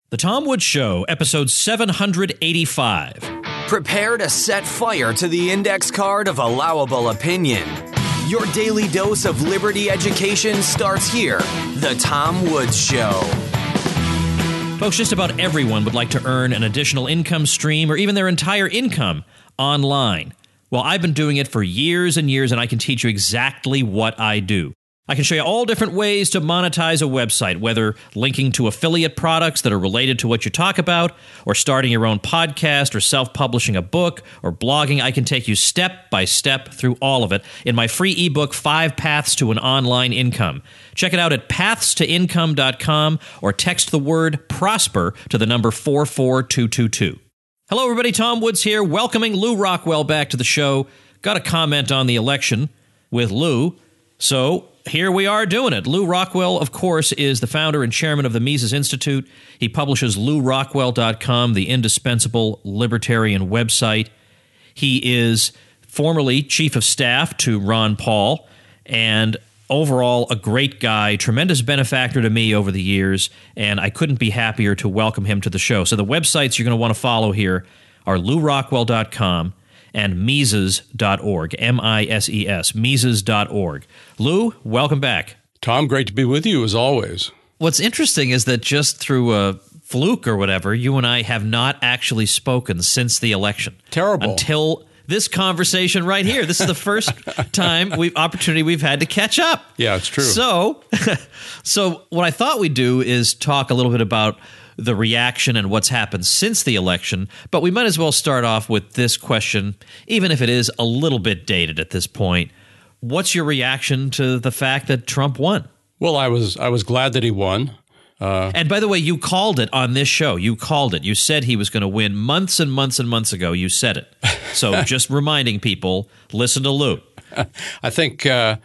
The Tom Woods Show, episode 785. Prepare to set fire to the index card of allowable opinion. Your daily dose of liberty education starts here. The Tom Woods Show. Folks, just about everyone would like to earn an additional income stream or even their entire income online. Well, I've been doing it for years and years, and I can teach you exactly what I do. I can show you all different ways to monetize a website, whether linking to affiliate products that are related to what you talk about, or starting your own podcast, or self-publishing a book, or blogging. I can take you step by step through all of it in my free ebook, 5 Paths to an Online Income. Check it out at pathstoincome.com or text the word PROSPER to the number 44222. Hello, everybody. Tom Woods here, welcoming Lew Rockwell back to the show. Got a comment on the election with Lew, so here we are doing it. Lew Rockwell, of course, is the founder and chairman of the Mises Institute. He publishes LewRockwell.com, the indispensable libertarian website. He is formerly chief of staff to Ron Paul, and overall a great guy, tremendous benefactor to me over the years, and I couldn't be happier to welcome him to the show. So the websites you're going to want to follow here are LewRockwell.com and Mises.org, M-I-S-E-S, Mises.org. Lew, welcome back. Tom, great to be with you as always. What's interesting is that just through a fluke or whatever, you and I have not actually spoken since the election. Terrible. Until this conversation right here. This is the first opportunity we've had to catch up. Yeah, it's true. So what I thought we'd do is talk a little bit about the reaction and what's happened since the election, but we might as well start off with this question, even if it is a little bit dated at this point. What's your reaction to the fact that Trump won? Well, I was glad that he won. And by the way, you called it on this show. You called it. You said he was going to win months and months and months ago. You said it. So just reminding people, listen to Lew. I think,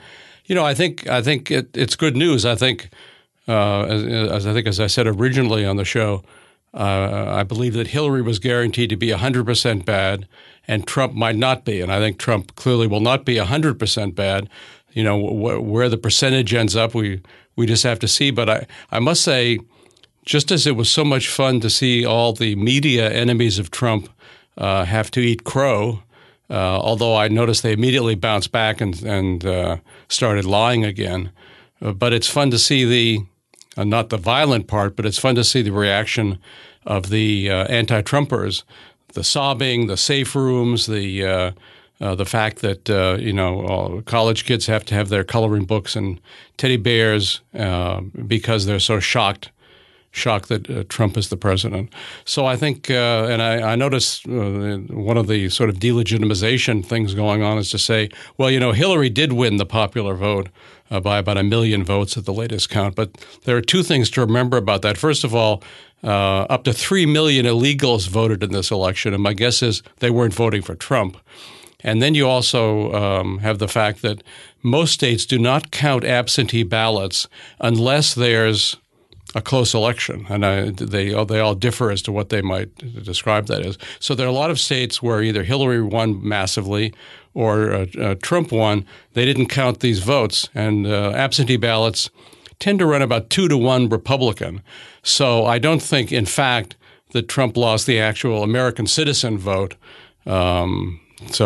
it's good news. I think, as I said originally on the show, I believe that Hillary was guaranteed to be 100% bad, and Trump might not be. And I think Trump clearly will not be 100% bad. You know, where the percentage ends up, we just have to see. But I must say, just as it was so much fun to see all the media enemies of Trump have to eat crow, although I noticed they immediately bounced back and started lying again. But it's fun to see not the violent part, but it's fun to see the reaction of the anti-Trumpers, the sobbing, the safe rooms, the fact that college kids have to have their coloring books and teddy bears because they're so shocked that Trump is the president. So I think, and I noticed one of the sort of delegitimization things going on is to say, well, Hillary did win the popular vote by about 1 million votes at the latest count. But there are two things to remember about that. First of all, up to 3 million illegals voted in this election, and my guess is they weren't voting for Trump. And then you also have the fact that most states do not count absentee ballots unless there's a close election, and they all differ as to what they might describe that as. So there are a lot of states where either Hillary won massively or Trump won. They didn't count these votes, and absentee ballots tend to run about 2-to-1 Republican. So I don't think, in fact, that Trump lost the actual American citizen vote. That's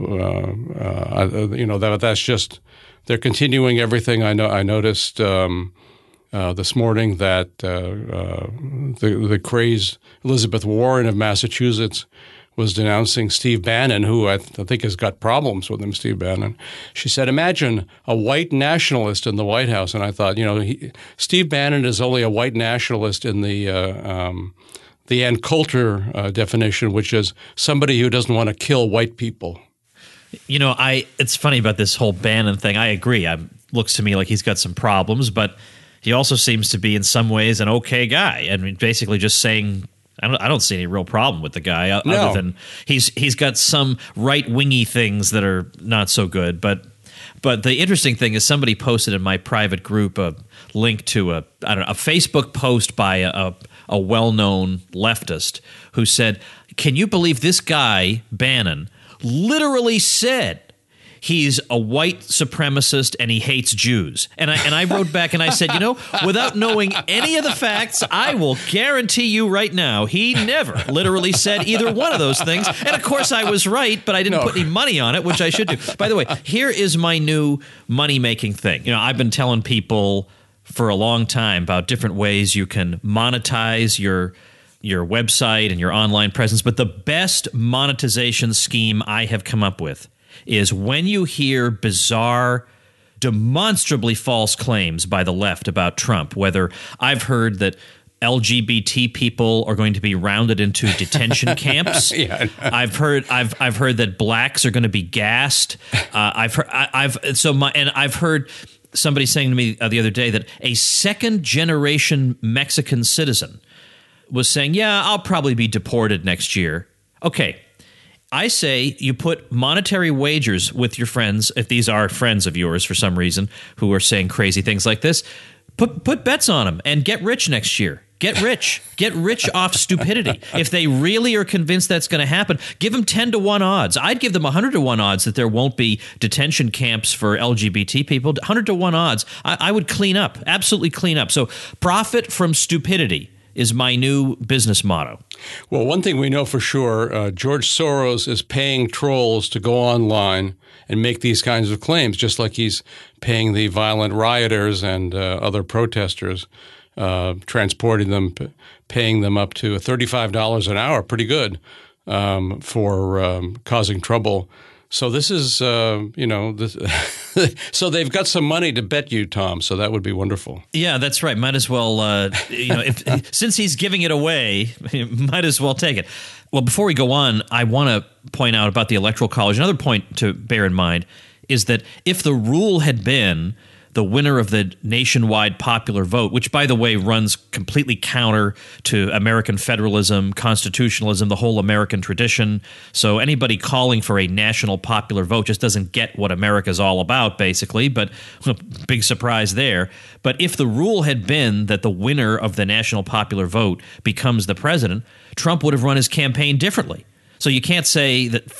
just they're continuing everything. I noticed this morning that the crazed Elizabeth Warren of Massachusetts was denouncing Steve Bannon, who I think has got problems with him, Steve Bannon. She said, imagine a white nationalist in the White House. And I thought, Steve Bannon is only a white nationalist in the Ann Coulter definition, which is somebody who doesn't want to kill white people. It's funny about this whole Bannon thing. I agree. Looks to me like he's got some problems, but he also seems to be in some ways an okay guy. I mean, basically just saying, I don't see any real problem with the guy other than he's got some right-wingy things that are not so good. But the interesting thing is somebody posted in my private group a link to a Facebook post by a well-known leftist who said, can you believe this guy, Bannon, literally said he's a white supremacist and he hates Jews. And I wrote back and I said, without knowing any of the facts, I will guarantee you right now, he never literally said either one of those things. And of course I was right, but I didn't put any money on it, which I should do. By the way, here is my new money-making thing. I've been telling people for a long time about different ways you can monetize your website and your online presence. But the best monetization scheme I have come up with is when you hear bizarre, demonstrably false claims by the left about Trump, whether I've heard that LGBT people are going to be rounded into detention camps. I've heard that blacks are going to be gassed. I've heard somebody saying to me the other day that a second-generation Mexican citizen was saying, yeah, I'll probably be deported next year. Okay, I say you put monetary wagers with your friends, if these are friends of yours for some reason who are saying crazy things like this, put bets on them and get rich next year. Get rich. Get rich off stupidity. If they really are convinced that's going to happen, give them 10-1 odds. I'd give them 100-1 odds that there won't be detention camps for LGBT people. 100-1 odds. I would clean up, absolutely clean up. So profit from stupidity is my new business motto. Well, one thing we know for sure, George Soros is paying trolls to go online and make these kinds of claims, just like he's paying the violent rioters and other protesters, transporting them, paying them up to $35 an hour, pretty good, for causing trouble. So this is, so they've got some money to bet you, Tom. So that would be wonderful. Yeah, that's right. Might as well, since he's giving it away, might as well take it. Well, before we go on, I want to point out about the Electoral College. Another point to bear in mind is that if the rule had been the winner of the nationwide popular vote, which, by the way, runs completely counter to American federalism, constitutionalism, the whole American tradition. So anybody calling for a national popular vote just doesn't get what America's all about, basically, but big surprise there. But if the rule had been that the winner of the national popular vote becomes the president, Trump would have run his campaign differently. So you can't say that,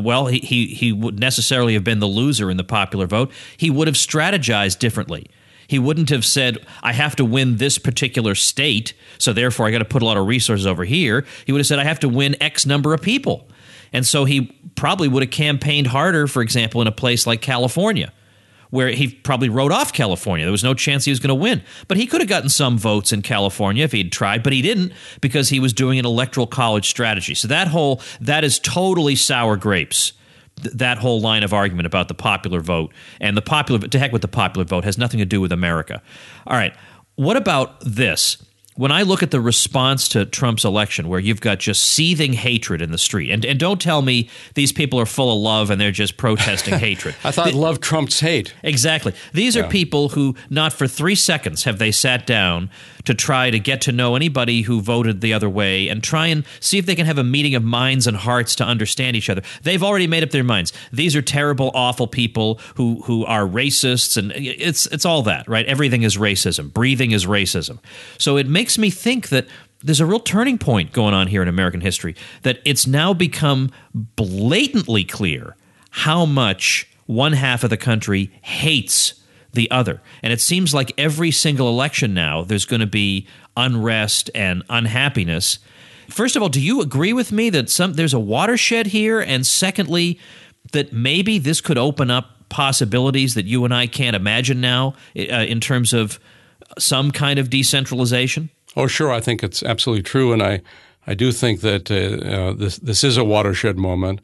he would necessarily have been the loser in the popular vote. He would have strategized differently. He wouldn't have said, I have to win this particular state, so therefore I got to put a lot of resources over here. He would have said, I have to win X number of people. And so he probably would have campaigned harder, for example, in a place like California, where he probably wrote off California. There was no chance he was going to win. But he could have gotten some votes in California if he'd tried, but he didn't because he was doing an electoral college strategy. So that is totally sour grapes, that whole line of argument about the popular vote. And to heck with the popular vote, has nothing to do with America. All right, what about this? When I look at the response to Trump's election, where you've got just seething hatred in the street, and don't tell me these people are full of love and they're just protesting hatred. I thought love trumps hate. Exactly. These are people who, not for 3 seconds have they sat down to try to get to know anybody who voted the other way and try and see if they can have a meeting of minds and hearts to understand each other. They've already made up their minds. These are terrible, awful people who are racists, and it's all that, right? Everything is racism. Breathing is racism. So it makes me think that there's a real turning point going on here in American history, that it's now become blatantly clear how much one half of the country hates the other. And it seems like every single election now, there's going to be unrest and unhappiness. First of all, do you agree with me that there's a watershed here? And secondly, that maybe this could open up possibilities that you and I can't imagine now in terms of some kind of decentralization? Oh, sure. I think it's absolutely true. And I do think that this is a watershed moment.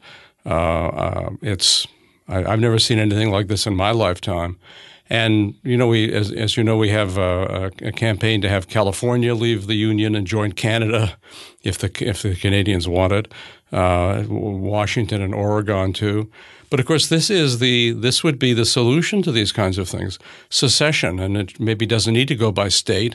I've never seen anything like this in my lifetime. And, as you know, we have a campaign to have California leave the Union and join Canada if the Canadians want it, Washington and Oregon too. But of course, this would be the solution to these kinds of things, secession, and it maybe doesn't need to go by state.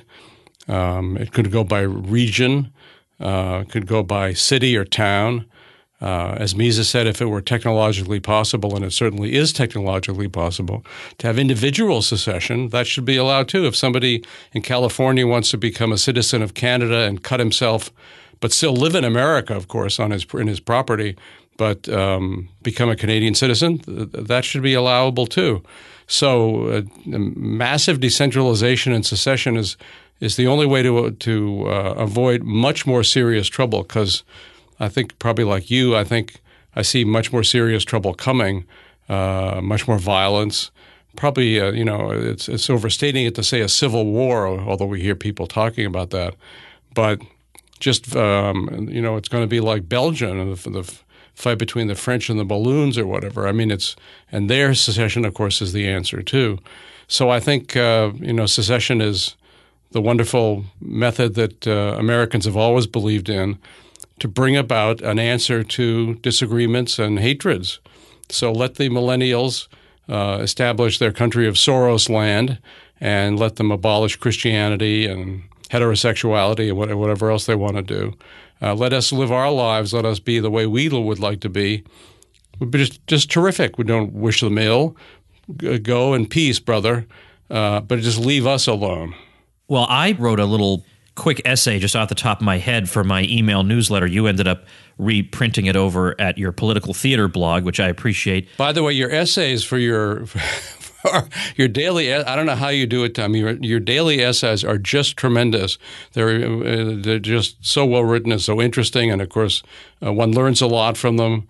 It could go by region, could go by city or town. As Mises said, if it were technologically possible, and it certainly is technologically possible, to have individual secession, that should be allowed too. If somebody in California wants to become a citizen of Canada and cut himself but still live in America, of course, in his property, but become a Canadian citizen, that should be allowable too. So massive decentralization and secession is the only way to avoid much more serious trouble, because I think probably like you, I think I see much more serious trouble coming, much more violence. Probably, it's overstating it to say a civil war, although we hear people talking about that. But just, it's going to be like Belgium and the fight between the French and the Walloons or whatever. I mean, and their secession, of course, is the answer too. So I think, secession is the wonderful method that Americans have always believed in to bring about an answer to disagreements and hatreds. So let the millennials establish their country of Soros land and let them abolish Christianity and heterosexuality and whatever else they want to do. Let us live our lives. Let us be the way we would like to be. Would be just terrific. We don't wish them ill. Go in peace, brother, but just leave us alone. Well, I wrote a little quick essay just off the top of my head for my email newsletter. You ended up reprinting it over at your political theater blog, which I appreciate. By the way, your essays for your daily, I don't know how you do it, Tom. Your daily essays are just tremendous. They're just so well written and so interesting, and of course, one learns a lot from them.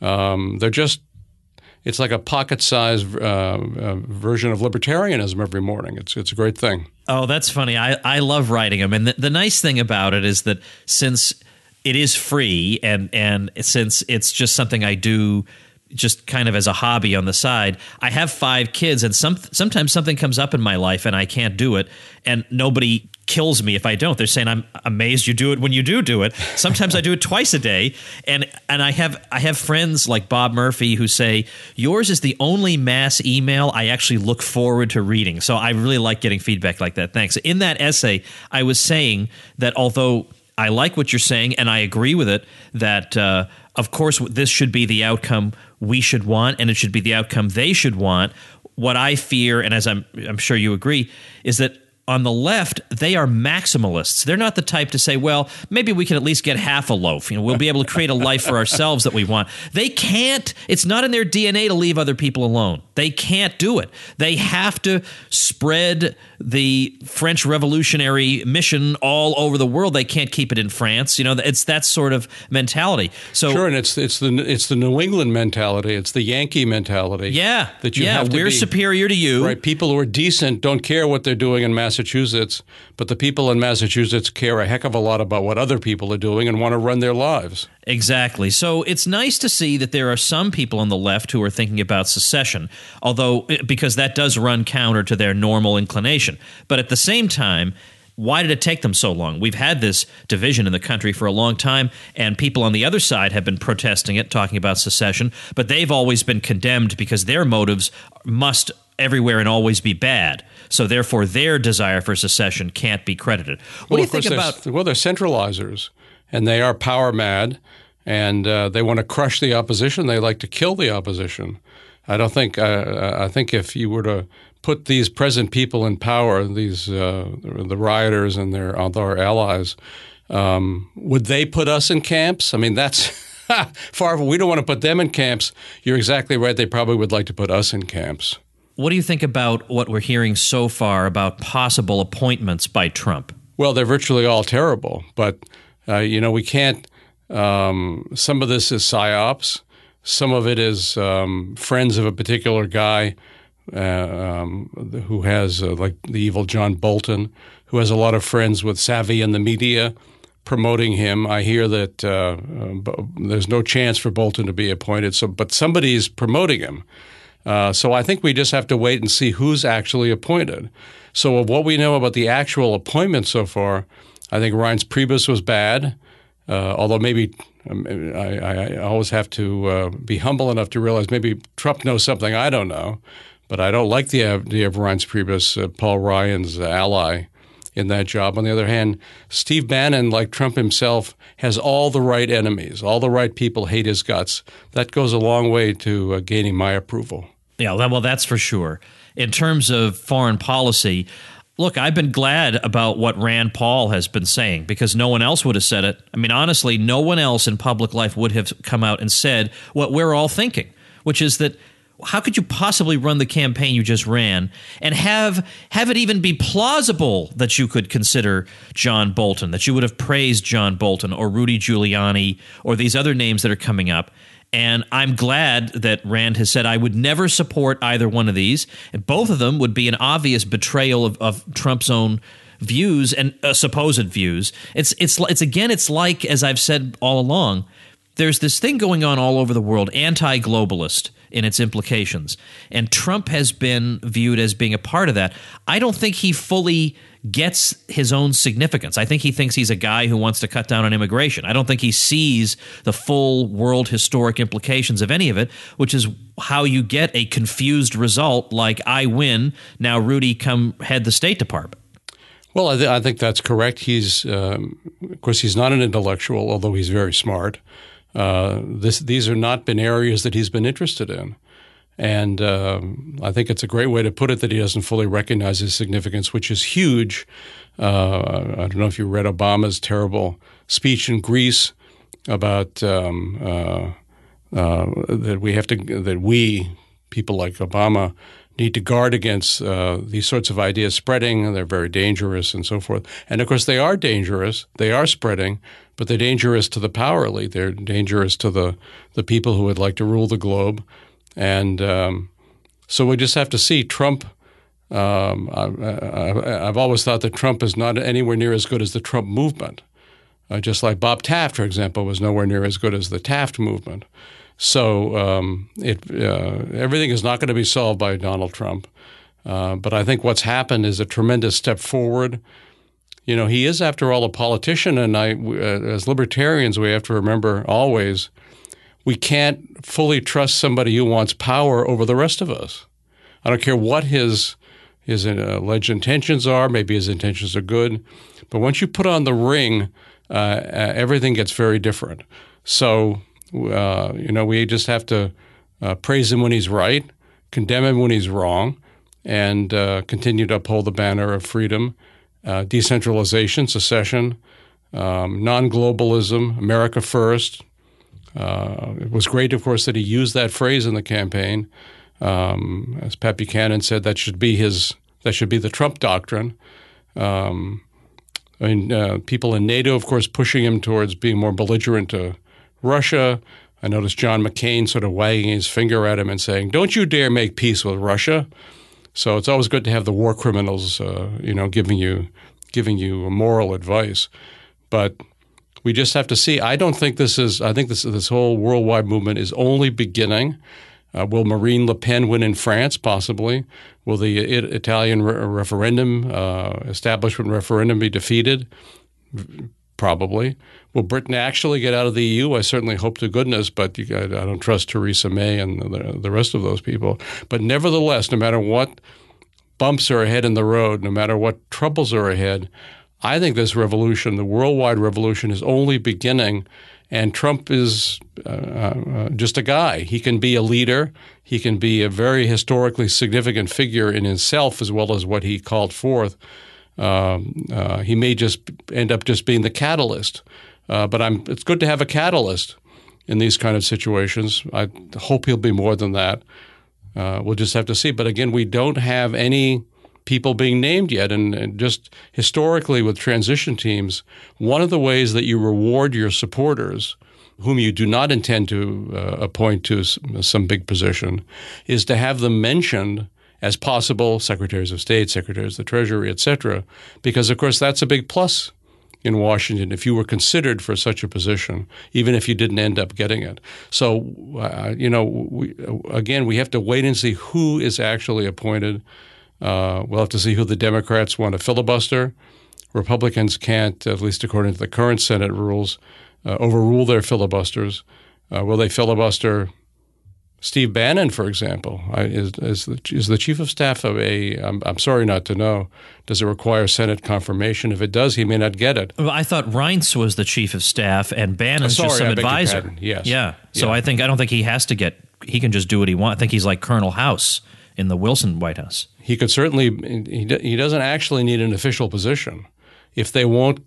It's like a pocket-sized version of libertarianism every morning. It's a great thing. Oh, that's funny. I love writing them. And the nice thing about it is that since it is free and since it's just something I do just kind of as a hobby on the side, I have 5 kids, and sometimes something comes up in my life and I can't do it, and nobody kills me if I don't. They're saying, I'm amazed you do it when you do it. Sometimes I do it twice a day, and I have friends like Bob Murphy who say, yours is the only mass email I actually look forward to reading. So I really like getting feedback like that. Thanks. In that essay, I was saying that although I like what you're saying and I agree with it, that of course this should be the outcome we should want, and it should be the outcome they should want. What I fear, and as I'm sure you agree, is that on the left, they are maximalists. They're not the type to say, well, maybe we can at least get half a loaf. We'll be able to create a life for ourselves that we want. They can't. It's not in their DNA to leave other people alone. They can't do it. They have to spread the French revolutionary mission all over the world. They can't keep it in France. It's that sort of mentality. So sure, and it's the New England mentality. It's the Yankee mentality. Yeah, that you have to we're superior to you. Right, people who are decent don't care what they're doing in Massachusetts, but the people in Massachusetts care a heck of a lot about what other people are doing and want to run their lives. Exactly. So it's nice to see that there are some people on the left who are thinking about secession, because that does run counter to their normal inclination. But at the same time, why did it take them so long? We've had this division in the country for a long time, and people on the other side have been protesting it, talking about secession, but they've always been condemned because their motives must everywhere and always be bad. So therefore, their desire for secession can't be credited. What do you think about? Well, they're centralizers, and they are power mad, and they want to crush the opposition. They like to kill the opposition. I don't think. I think if you were to put these present people in power, the rioters and their allies, would they put us in camps? I mean, that's far. We don't want to put them in camps. You're exactly right. They probably would like to put us in camps. What do you think about what we're hearing so far about possible appointments by Trump? Well, they're virtually all terrible, but we can't. Some of this is psyops. Some of it is friends of a particular guy who has, like the evil John Bolton, who has a lot of friends with savvy in the media promoting him. I hear that there's no chance for Bolton to be appointed, but somebody's promoting him. So I think we just have to wait and see who's actually appointed. So of what we know about the actual appointment so far, I think Reince Priebus was bad, although maybe I always have to be humble enough to realize maybe Trump knows something I don't know. But I don't like the idea of Reince Priebus, Paul Ryan's ally, in that job. On the other hand, Steve Bannon, like Trump himself, has all the right enemies. All the right people hate his guts. That goes a long way to gaining my approval. Yeah, well, that's for sure. In terms of foreign policy, Look, I've been glad about what Rand Paul has been saying because no one else would have said it. I mean, honestly, no one else in public life would have come out and said what we're all thinking, which is that how could you possibly run the campaign you just ran and have it even be plausible that you could consider John Bolton, that you would have praised John Bolton or Rudy Giuliani or these other names that are coming up? And I'm glad that Rand has said I would never support either one of these. And both of them would be an obvious betrayal of Trump's own views and supposed views. It's like, as I've said all along, there's this thing going on all over the world, anti-globalist in its implications. And Trump has been viewed as being a part of that. I don't think he fully gets his own significance. I think he thinks he's a guy who wants to cut down on immigration. I don't think he sees the full world historic implications of any of it, which is how you get a confused result like I win, now Rudy come head the State Department. Well, I think that's correct. He's, of course, he's not an intellectual, although he's very smart. These are not been areas that he's been interested in. And I think it's a great way to put it that he doesn't fully recognize his significance, which is huge. I don't know if you read Obama's terrible speech in Greece about that we, people like Obama, need to guard against these sorts of ideas spreading. They're very dangerous and so forth. And, of course, they are dangerous. They are spreading, but they're dangerous to the power elite. They're dangerous to the people who would like to rule the globe. And so we just have to see Trump. I've always thought that Trump is not anywhere near as good as the Trump movement, just like Bob Taft, for example, was nowhere near as good as the Taft movement. So everything is not going to be solved by Donald Trump. But I think what's happened is a tremendous step forward. You know, he is, after all, a politician, and as libertarians, we have to remember always we can't fully trust somebody who wants power over the rest of us. I don't care what his alleged intentions are. Maybe his intentions are good. But once you put on the ring, everything gets very different. So, we just have to praise him when he's right, condemn him when he's wrong, and continue to uphold the banner of freedom, decentralization, secession, non-globalism, America first. It was great, of course, that he used that phrase in the campaign. As Pat Buchanan said, that should be the Trump doctrine. People in NATO, of course, pushing him towards being more belligerent to Russia. I noticed John McCain sort of wagging his finger at him and saying, "Don't you dare make peace with Russia." So it's always good to have the war criminals, giving you moral advice. But we just have to see. I think this whole worldwide movement is only beginning. Will Marine Le Pen win in France? Possibly. Will the Italian establishment referendum be defeated? Probably. Will Britain actually get out of the EU? I certainly hope to goodness, but I don't trust Theresa May and the rest of those people. But nevertheless, no matter what bumps are ahead in the road, no matter what troubles are ahead, I think this revolution, the worldwide revolution, is only beginning, and Trump is just a guy. He can be a leader. He can be a very historically significant figure in himself as well as what he called forth. He may just end up just being the catalyst. But it's good to have a catalyst in these kind of situations. I hope he'll be more than that. We'll just have to see. But again, we don't have any people being named yet. And just historically with transition teams, one of the ways that you reward your supporters, whom you do not intend to appoint to some big position, is to have them mentioned as possible secretaries of state, secretaries of the Treasury, et cetera, because, of course, that's a big plus in Washington if you were considered for such a position, even if you didn't end up getting it. So, we have to wait and see who is actually appointed. We'll have to see who the Democrats want to filibuster. Republicans can't, at least according to the current Senate rules, overrule their filibusters. Will they filibuster Steve Bannon, for example, is the chief of staff of I'm sorry not to know, does it require Senate confirmation? If it does, he may not get it. Well, I thought Reince was the chief of staff and Bannon's just some advisor. Yes. Yeah. So I don't think he has to he can just do what he wants. I think he's like Colonel House in the Wilson White House. He could certainly. He doesn't actually need an official position. If they won't,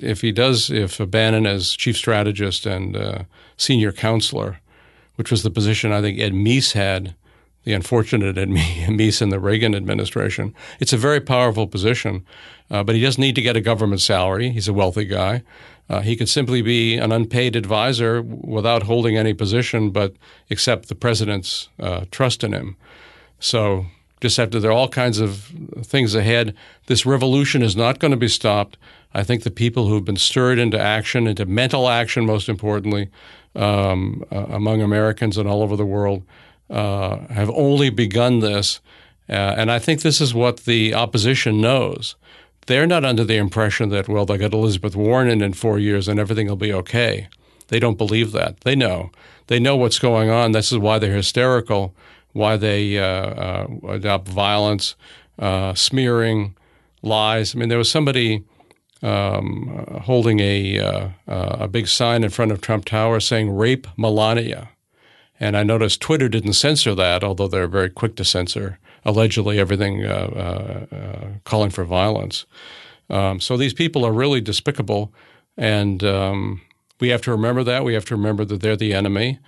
if Bannon as chief strategist and senior counselor, which was the position I think Ed Meese had, the unfortunate Ed Meese in the Reagan administration, it's a very powerful position. But he doesn't need to get a government salary. He's a wealthy guy. He could simply be an unpaid advisor without holding any position, but accept the president's trust in him. So just after there are all kinds of things ahead, this revolution is not going to be stopped. I think the people who've been stirred into action, into mental action, most importantly, among Americans and all over the world, have only begun this. And I think this is what the opposition knows. They're not under the impression that, well, they'll get Elizabeth Warren in 4 years and everything will be okay. They don't believe that. They know. They know what's going on. This is why they're hysterical, why they adopt violence, smearing, lies. I mean, there was somebody holding a big sign in front of Trump Tower saying, "Rape Melania." And I noticed Twitter didn't censor that, although they're very quick to censor allegedly everything calling for violence. So these people are really despicable, and we have to remember that. We have to remember that they're the enemy.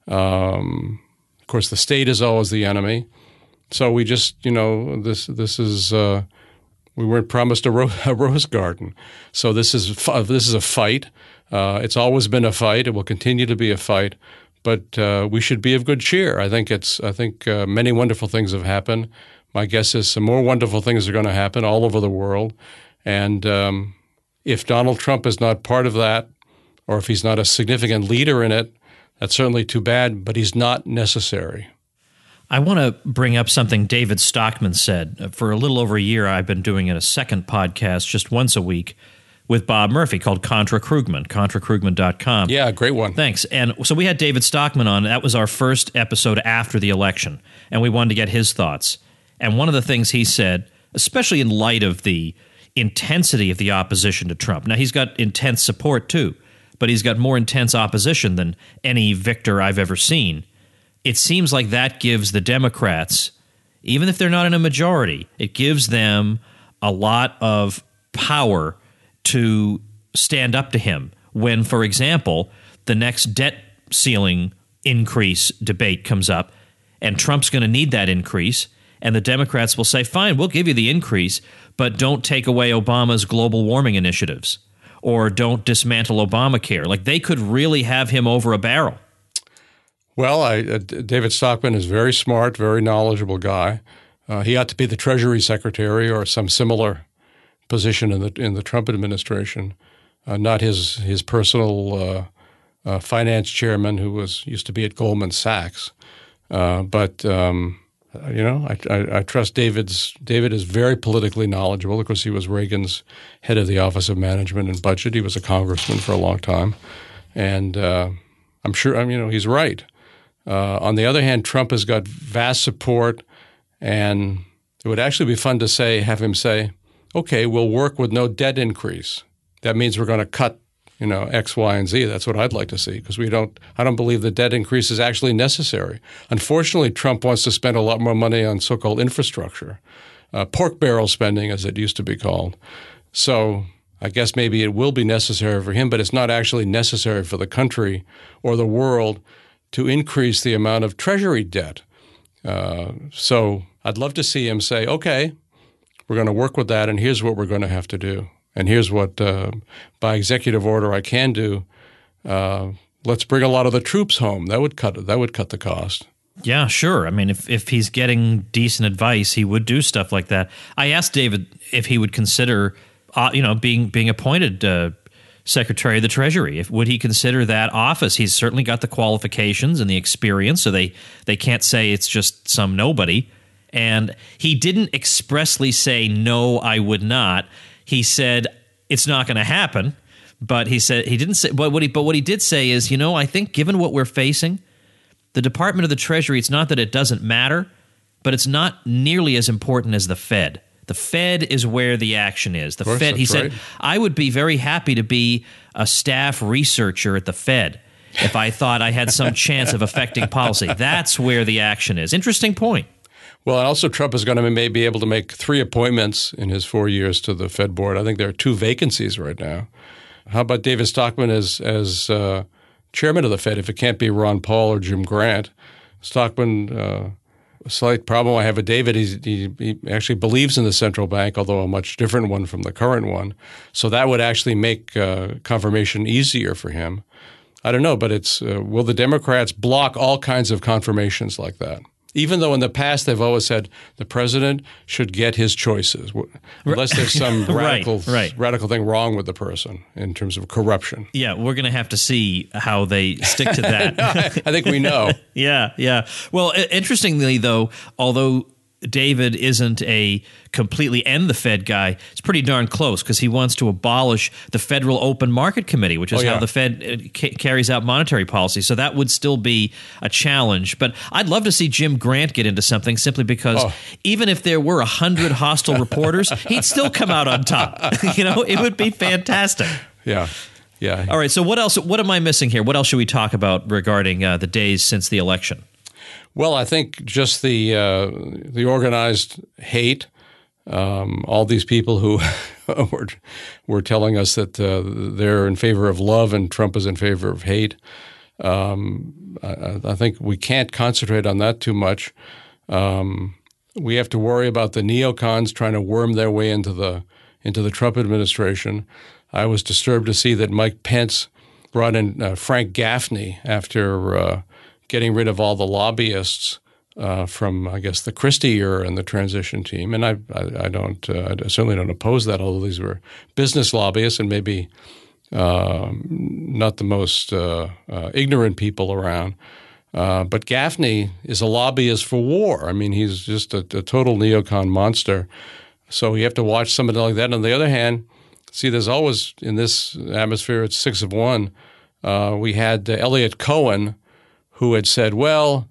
Of course, the state is always the enemy. So we just, this is we weren't promised a rose garden. So this is a fight. It's always been a fight. It will continue to be a fight. But we should be of good cheer. I think many wonderful things have happened. My guess is some more wonderful things are going to happen all over the world. And if Donald Trump is not part of that, or if he's not a significant leader in it, that's certainly too bad, but he's not necessary. I want to bring up something David Stockman said. For a little over a year, I've been doing a second podcast just once a week with Bob Murphy called Contra Krugman, ContraKrugman.com. Yeah, great one. Thanks. And so we had David Stockman on. That was our first episode after the election, and we wanted to get his thoughts. And one of the things he said, especially in light of the intensity of the opposition to Trump. Now, he's got intense support too, but he's got more intense opposition than any victor I've ever seen. It seems like that gives the Democrats, even if they're not in a majority, it gives them a lot of power to stand up to him when, for example, the next debt ceiling increase debate comes up and Trump's going to need that increase, and the Democrats will say, fine, we'll give you the increase, but don't take away Obama's global warming initiatives or don't dismantle Obamacare. Like, they could really have him over a barrel. Well, David Stockman is very smart, very knowledgeable guy. He ought to be the Treasury Secretary or some similar position in the Trump administration, not his personal finance chairman who used to be at Goldman Sachs. But I trust David is very politically knowledgeable. Of course, he was Reagan's head of the Office of Management and Budget. He was a congressman for a long time, and I'm sure he's right. On the other hand, Trump has got vast support, and it would actually be fun to have him say, okay, we'll work with no debt increase. That means we're going to cut, X, Y, and Z. That's what I'd like to see, because I don't believe the debt increase is actually necessary. Unfortunately, Trump wants to spend a lot more money on so-called infrastructure, pork barrel spending, as it used to be called. So I guess maybe it will be necessary for him, but it's not actually necessary for the country or the world to increase the amount of Treasury debt. So I'd love to see him say, okay, we're going to work with that, and here's what we're going to have to do. And here's what, by executive order, I can do. Let's bring a lot of the troops home. That would cut the cost. Yeah, sure. I mean, if he's getting decent advice, he would do stuff like that. I asked David if he would consider, being appointed Secretary of the Treasury. Would he consider that office? He's certainly got the qualifications and the experience, so they can't say it's just some nobody. And he didn't expressly say, no, I would not. He said it's not going to happen, but he didn't say. But what he did say is, I think given what we're facing, the Department of the Treasury, it's not that it doesn't matter, but it's not nearly as important as the Fed. The Fed is where the action is. The Fed. He said, I would be very happy to be a staff researcher at the Fed if I thought I had some chance of affecting policy. That's where the action is. Interesting point. Well, and also Trump is going to maybe be able to make 3 appointments in his 4 years to the Fed board. I think there are 2 vacancies right now. How about David Stockman as chairman of the Fed if it can't be Ron Paul or Jim Grant? Stockman, a slight problem I have with David, he actually believes in the central bank, although a much different one from the current one. So that would actually make confirmation easier for him. I don't know, but it's will the Democrats block all kinds of confirmations like that? Even though in the past they've always said the president should get his choices, unless there's some radical thing wrong with the person in terms of corruption. Yeah, we're going to have to see how they stick to that. I think we know. Yeah. Well, interestingly, though, although David isn't a completely end the Fed guy, it's pretty darn close because he wants to abolish the Federal Open Market Committee, which is how the Fed carries out monetary policy. So that would still be a challenge. But I'd love to see Jim Grant get into something simply because even if there were 100 hostile reporters, he'd still come out on top. It would be fantastic. Yeah. All right. So what else? What am I missing here? What else should we talk about regarding the days since the election? Well, I think just the organized hate, all these people who were telling us that they're in favor of love and Trump is in favor of hate. I think we can't concentrate on that too much. We have to worry about the neocons trying to worm their way into the Trump administration. I was disturbed to see that Mike Pence brought in Frank Gaffney after getting rid of all the lobbyists from, I guess, the Christie era and the transition team. And I certainly don't oppose that, although these were business lobbyists and maybe not the most ignorant people around. But Gaffney is a lobbyist for war. I mean, he's just a total neocon monster. So you have to watch somebody like that. On the other hand, see, there's always in this atmosphere, it's 6 of 1. We had Elliot Cohen, who had said, well,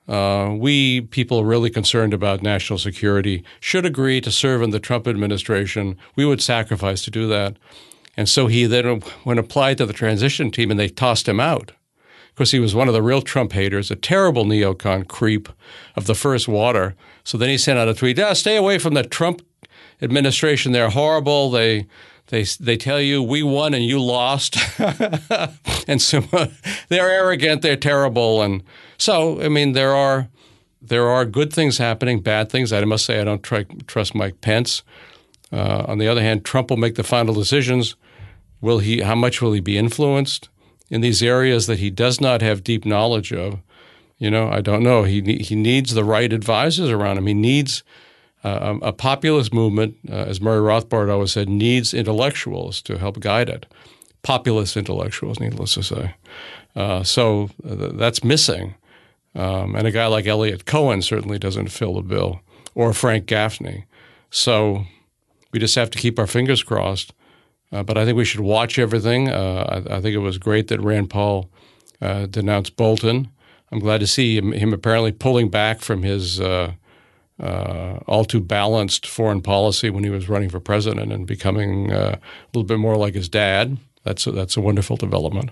we people really concerned about national security should agree to serve in the Trump administration. We would sacrifice to do that. And so he then went applied to the transition team and they tossed him out because he was one of the real Trump haters, a terrible neocon creep of the first water. So then he sent out a tweet, stay away from the Trump administration. They're horrible. They tell you we won and you lost, and so they're arrogant, they're terrible, and so I mean there are good things happening, bad things. I must say I don't trust Mike Pence. On the other hand, Trump will make the final decisions. How much will he be influenced in these areas that he does not have deep knowledge of? I don't know. He needs the right advisors around him. He needs a populist movement, as Murray Rothbard always said, needs intellectuals to help guide it. Populist intellectuals, needless to say. So that's missing. And a guy like Elliot Cohen certainly doesn't fill the bill, or Frank Gaffney. So we just have to keep our fingers crossed. But I think we should watch everything. I think it was great that Rand Paul denounced Bolton. I'm glad to see him apparently pulling back from his all too balanced foreign policy when he was running for president and becoming a little bit more like his dad. That's a wonderful development.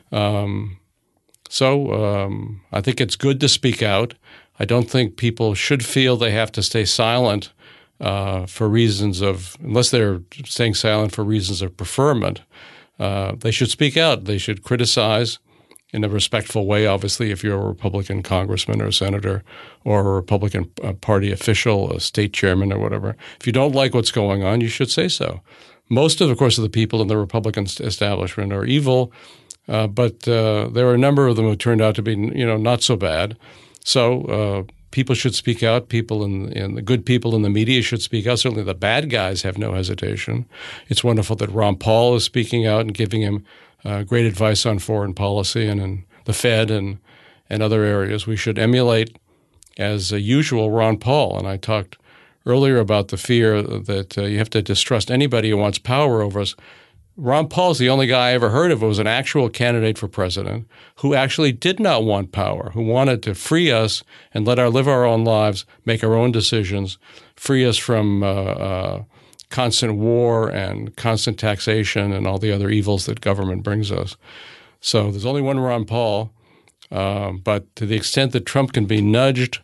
So I think it's good to speak out. I don't think people should feel they have to stay silent for reasons of, unless they're staying silent for reasons of preferment. They should speak out. They should criticize in a respectful way, obviously, if you're a Republican congressman or senator or a Republican Party official, a state chairman or whatever. If you don't like what's going on, you should say so. Most of course, of the people in the Republican establishment are evil, but there are a number of them who turned out to be, not so bad. So people should speak out. People in the good people in the media should speak out. Certainly the bad guys have no hesitation. It's wonderful that Ron Paul is speaking out and giving him great advice on foreign policy and in the Fed and other areas. We should emulate, as usual, Ron Paul. And I talked earlier about the fear that you have to distrust anybody who wants power over us. Ron Paul's the only guy I ever heard of who was an actual candidate for president who actually did not want power, who wanted to free us and live our own lives, make our own decisions, free us from constant war and constant taxation and all the other evils that government brings us. So there's only one Ron Paul, but to the extent that Trump can be nudged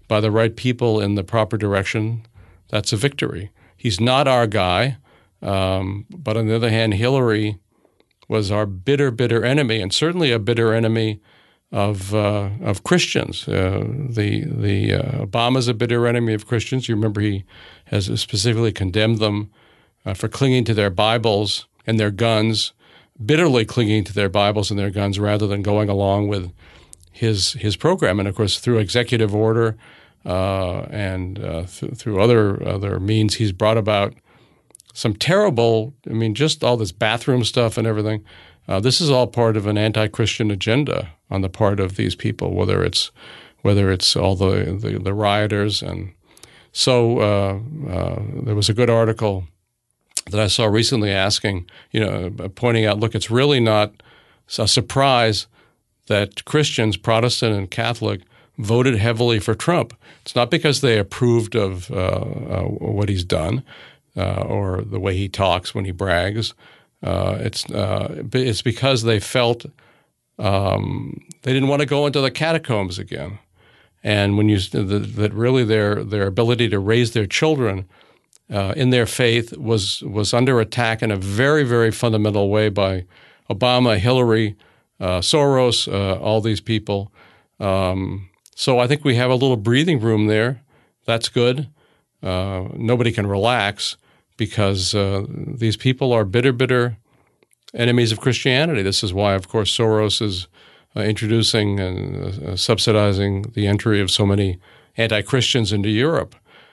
by the right people in the proper direction, that's a victory. He's not our guy, but on the other hand, Hillary was our bitter, bitter enemy, and certainly a bitter enemy of Christians. Obama's a bitter enemy of Christians. You remember he has specifically condemned them for clinging to their Bibles and their guns, bitterly clinging to their Bibles and their guns rather than going along with his program. And of course, through executive order and through other means, he's brought about some terrible, just all this bathroom stuff and everything. This is all part of an anti-Christian agenda on the part of these people, whether it's all the rioters. And so there was a good article that I saw recently pointing out, look, it's really not a surprise that Christians, Protestant and Catholic, voted heavily for Trump. It's not because they approved of what he's done or the way he talks when he brags. It's because they felt they didn't want to go into the catacombs again, and when that really their ability to raise their children in their faith was under attack in a very, very fundamental way by Obama, Hillary, Soros, all these people. So I think we have a little breathing room there. That's good. Nobody can relax because these people are bitter, bitter enemies of Christianity. This is why, of course, Soros is introducing and subsidizing the entry of so many anti-Christians into Europe.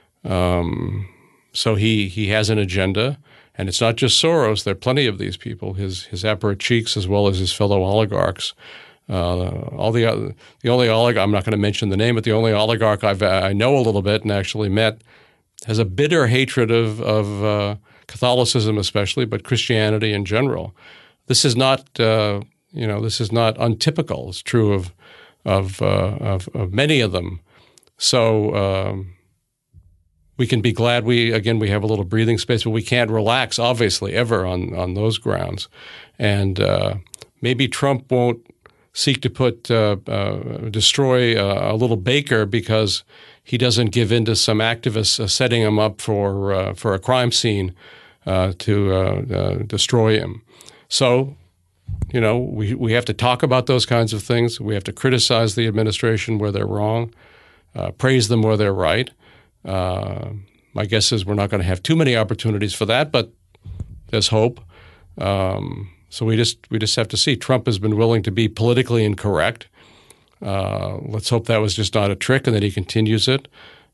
So he has an agenda, and it's not just Soros. There are plenty of these people, his apparatchiks as well as his fellow oligarchs. The only oligarch, I'm not going to mention the name, but the only oligarch I know a little bit and actually met has a bitter hatred of Catholicism especially, but Christianity in general. This is not this is not untypical. It's true of many of them. So we can be glad we have a little breathing space, but we can't relax, obviously, ever on those grounds. And maybe Trump won't seek to destroy a little baker because he doesn't give in to some activists setting him up for a crime scene to destroy him. So, we have to talk about those kinds of things. We have to criticize the administration where they're wrong, praise them where they're right. My guess is we're not going to have too many opportunities for that, but there's hope. So we just have to see. Trump has been willing to be politically incorrect. Let's hope that was just not a trick and that he continues it.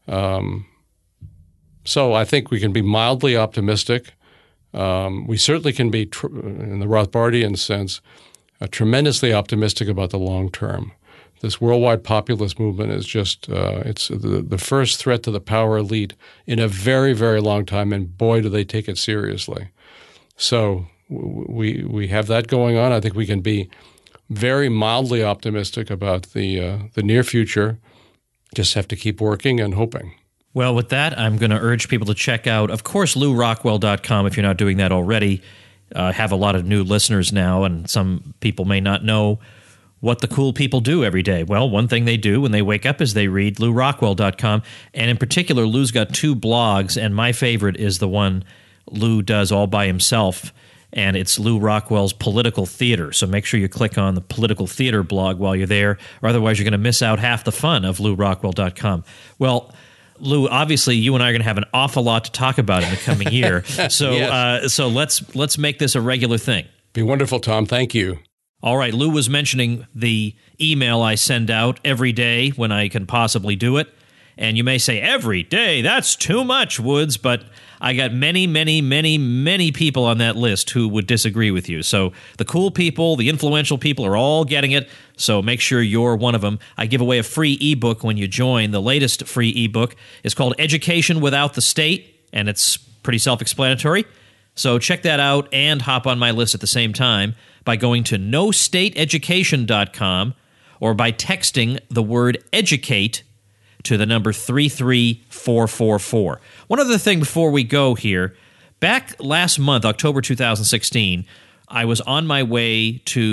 So I think we can be mildly optimistic. We certainly can be, in the Rothbardian sense, tremendously optimistic about the long term. This worldwide populist movement is just it's the first threat to the power elite in a very, very long time, and boy, do they take it seriously. So we have that going on. I think we can be very mildly optimistic about the near future. Just have to keep working and hoping. Well, with that, I'm going to urge people to check out, of course, LouRockwell.com if you're not doing that already. I have a lot of new listeners now, and some people may not know what the cool people do every day. Well, one thing they do when they wake up is they read LouRockwell.com, and in particular, Lou's got two blogs, and my favorite is the one Lou does all by himself, and it's Lou Rockwell's Political Theater. So make sure you click on the Political Theater blog while you're there, or otherwise you're going to miss out half the fun of LouRockwell.com. Well, Lou, obviously you and I are going to have an awful lot to talk about in the coming year, so yes. So let's make this a regular thing. Be wonderful, Tom. Thank you. All right, Lou was mentioning the email I send out every day when I can possibly do it. And you may say, every day, that's too much, Woods. But I got many, many, many, many people on that list who would disagree with you. So the cool people, the influential people are all getting it. So make sure you're one of them. I give away a free ebook when you join. The latest free ebook is called Education Without the State, and it's pretty self-explanatory. So check that out and hop on my list at the same time by going to nostateeducation.com or by texting the word educate to the number 33444. One other thing before we go here. Back last month, October 2016, I was on my way to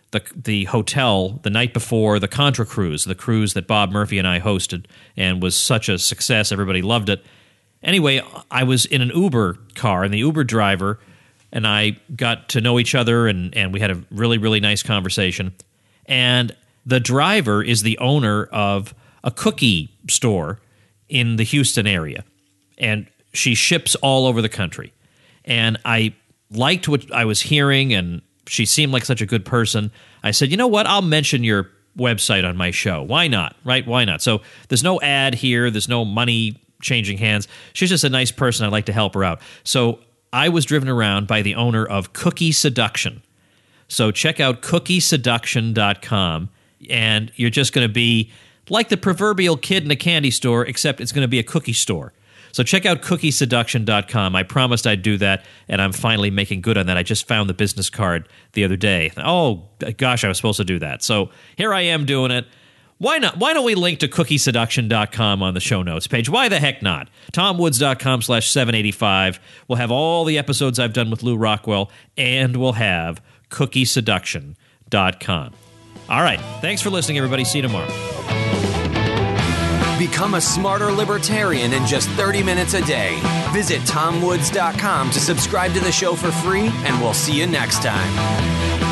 the hotel the night before the Contra Cruise, the cruise that Bob Murphy and I hosted and was such a success. Everybody loved it. Anyway, I was in an Uber car, and the Uber driver and I got to know each other, and we had a really, really nice conversation. And the driver is the owner of a cookie store in the Houston area, and she ships all over the country. And I liked what I was hearing, and she seemed like such a good person. I said, you know what? I'll mention your website on my show. Why not? Right? Why not? So there's no ad here. There's no money changing hands. She's just a nice person. I'd like to help her out. So I was driven around by the owner of Cookie Seduction. So check out cookieseduction.com, and you're just going to be like the proverbial kid in a candy store, except it's going to be a cookie store. So check out cookieseduction.com. I promised I'd do that, and I'm finally making good on that. I just found the business card the other day. Oh, gosh, I was supposed to do that. So here I am doing it. Why not? Why don't we link to cookieseduction.com on the show notes page? Why the heck not? TomWoods.com/785. We'll have all the episodes I've done with Lou Rockwell, and we'll have cookieseduction.com. All right. Thanks for listening, everybody. See you tomorrow. Become a smarter libertarian in just 30 minutes a day. Visit TomWoods.com to subscribe to the show for free, and we'll see you next time.